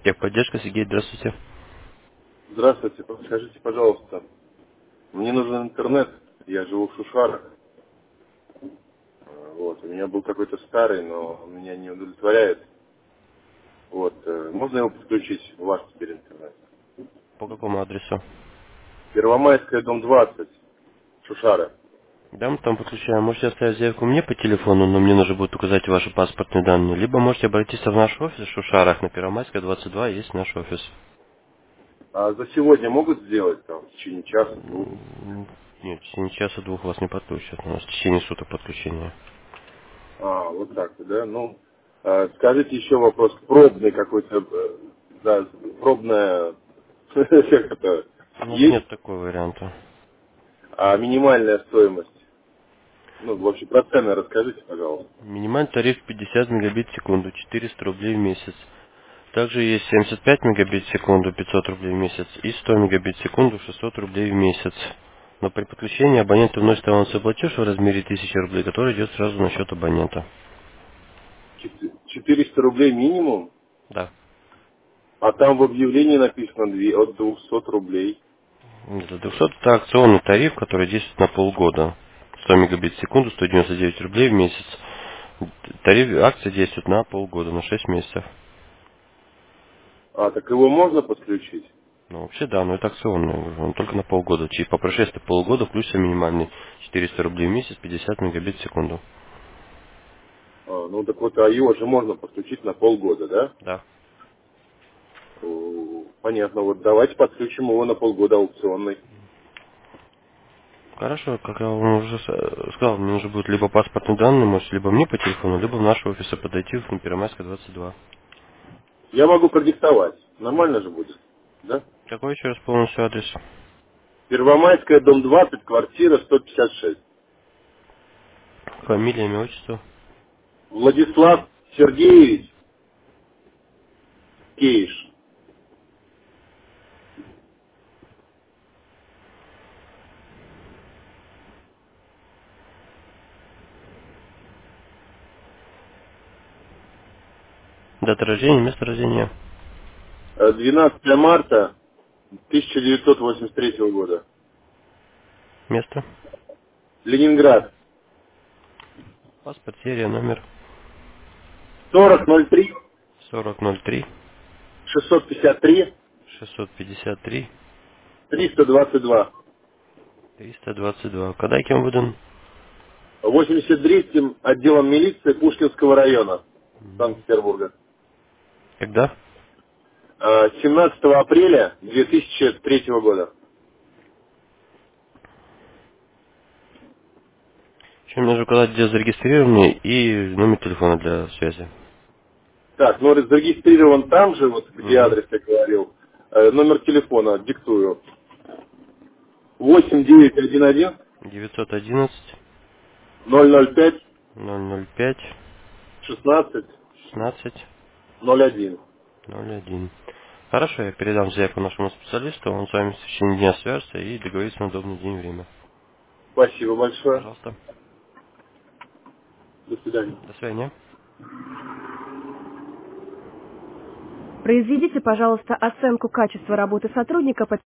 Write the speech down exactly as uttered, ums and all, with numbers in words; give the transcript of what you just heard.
Техподдержка, Сергей, здравствуйте. Здравствуйте, подскажите, пожалуйста, мне нужен интернет, я живу в Шушарах, э, вот, у меня был какой-то старый, но он меня не удовлетворяет, вот, э, можно его подключить, у вас теперь интернет? По какому адресу? Первомайская, дом двадцать, Шушары. Да, мы там подключаем. Можете оставить заявку мне по телефону, но мне нужно будет указать ваши паспортные данные. Либо можете обратиться в наш офис в Шушарах на Первомайская, двадцать два, есть наш офис. А за сегодня могут сделать, там, в течение часа, двух? М, Нет, в течение часа-двух вас не подключат. У нас в течение суток подключения. А, вот так, да, ну, э, скажите еще вопрос, пробный какой-то, э, да, пробная, как это, У нас есть, нет такого варианта. а минимальная стоимость? Ну, в общем, про цены расскажите, пожалуйста. Минимальный тариф пятьдесят мегабит в секунду, четыреста рублей в месяц. Также есть семьдесят пять мегабит в секунду, пятьсот рублей в месяц, и сто мегабит в секунду, шестьсот рублей в месяц. Но при подключении абонент вносит авансовый платеж в размере тысячи рублей, который идет сразу на счет абонента. четыреста рублей минимум, Да. а там в объявлении написано две- от двухсот рублей. За двухсот это акционный тариф, который действует на полгода. сто мегабит в секунду, сто девяносто девять рублей в месяц. Тариф акция действует на полгода, на шесть месяцев. А, так его можно подключить? Ну, вообще, да, но это акционный, я говорю, он только на полгода. Через по прошествии полугода включится минимальный четыреста рублей в месяц, пятьдесят мегабит в секунду. А, ну так вот, а его же можно подключить на полгода, да? Да. О, понятно, вот давайте подключим его на полгода аукционный. Хорошо, как я вам уже с- сказал, мне нужно будет либо паспортные данные, может, либо мне по телефону, либо в наш офис подойти в Первомайская, двадцать два. Я могу продиктовать, нормально же будет, да? Какой еще раз полностью адрес? Первомайская, дом двадцать, квартира сто пятьдесят шесть. Фамилия, имя, отчество. Владислав Сергеевич Кейш. Дата рождения, место рождения. Э, двенадцатого марта тысяча девятьсот восемьдесят третьего года. Место. Ленинград. Паспорт, серия, номер. сорок ноль три сорок ноль три шестьсот пятьдесят три шестьсот пятьдесят три триста двадцать два. триста двадцать два. Когда и кем выдан? восемьдесят третьим отделом милиции Пушкинского района Санкт-Петербурга. Когда? Э, семнадцатого апреля две тысячи третьего года. Еще мне нужно указать, где зарегистрированы и номер телефона для связи. Так, ну зарегистрирован там же, вот где Угу. адрес я говорил. Э, номер телефона диктую. восемь девять один один девятьсот одиннадцать ноль ноль пять ноль ноль пять шестнадцать шестнадцать ноль один. ноль один. Хорошо, я передам заявку нашему специалисту, он с вами в течение дня свяжется и договорится на удобный день и время. Спасибо большое. Пожалуйста. До свидания. До свидания. Произведите, пожалуйста, оценку качества работы сотрудника по